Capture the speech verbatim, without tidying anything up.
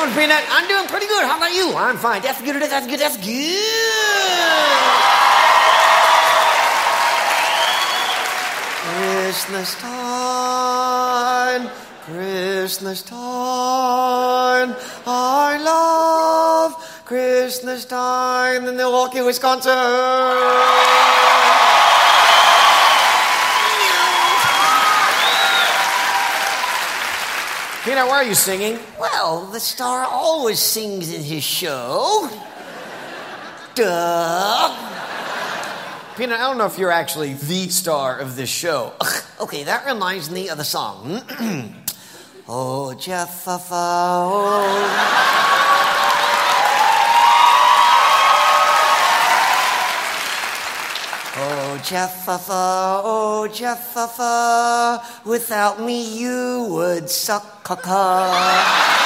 doing, Peanut? I'm doing pretty good. How about you? I'm fine. That's good. That's good. That's good. Christmas time, Christmas time, I love Christmas time in Milwaukee, Wisconsin. Peanut, why are you singing? Well, the star always sings in his show. Duh. Peanut, I don't know if you're actually the star of this show. Okay, that reminds me of the song. Oh, Jeffa, oh. Oh, Jeffa, oh, Jeffa, without me you would suck caca.